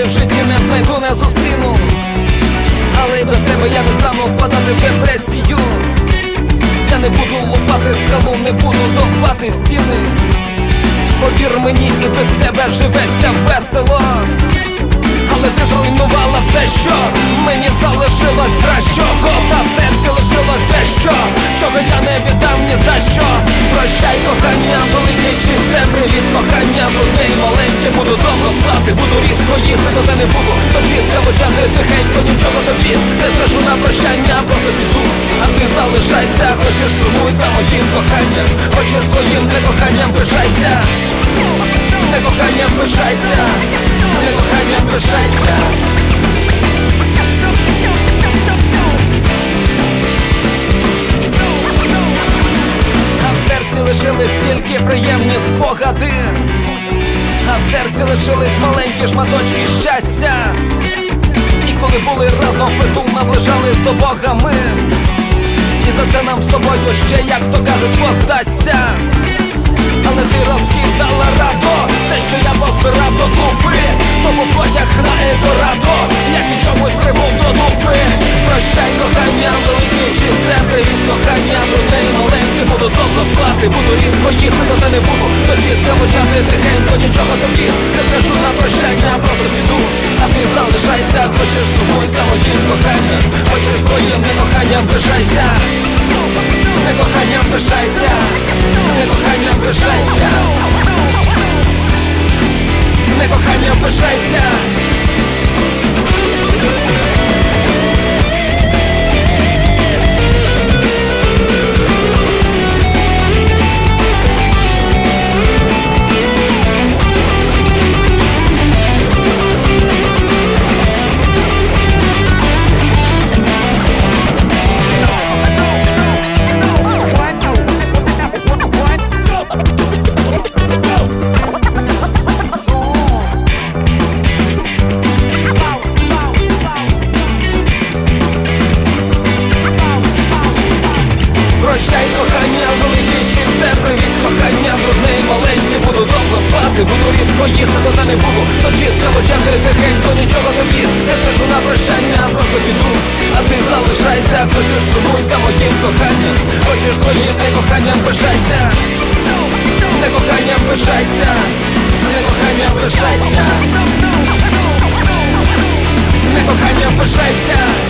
в житті не знайду, не зустріну, але й без тебе я не стану впадати в депресію. Я не буду лупати скалу, не буду довбати стіни. Повір мені, і без тебе живеться весело. Але ти зруйнувала все, що мені залишилось кращого. Та в серці лишилось дещо, чого я не віддам ні за що. Прощай, кохання, велике чисте, привіт, кохання, брудний, маленький. Буду довго спати, буду рідко їсти, та не буду точиска почати тихенько, нічого тобі не скажу на прощання, просто піду. А ти залишайся, хочеш сумуй за моїм коханням, хочеш своїм некоханням пишайся. Некоханням пишайся, некоханням пишайся. А в серці лишились тільки приємні спогади, а в серці лишились маленькі шматочки щастя. І коли були разом впритул, наближались до Бога ми. І за це нам з тобою ще, як то кажуть, воздасться. Але ти розкидала радо все, що я позбирав до дупи. Тому потяг на Ельдорадо, як і чомусь прибув до дупи. Прощай, кохання, велике чисте, привіт, кохання, брудне і маленьке. Буду довго спати, буду рідко їсти, та не буду точиска почати тихенько, нічого тобі не скажу на прощання, просто піду. А ти залишайся, хочеш сумуй за моїм коханням, хочеш своїм некоханням пишайся. Некоханням пишайся, некоханням пишайся, некоханням пишайся. Прощай, кохання, велике чисте, привіт, кохання, брудне і маленьке. Буду довго спати, буду рідко їсти, та не буду точиска почати тихенько, нічого тобі не скажу на прощання, просто піду. А ти залишайся, хочеш сумуй за моїм коханням, хочеш своїм некоханням пишайся. Некоханням пишайся, некоханням пишайся, некоханням пишайся.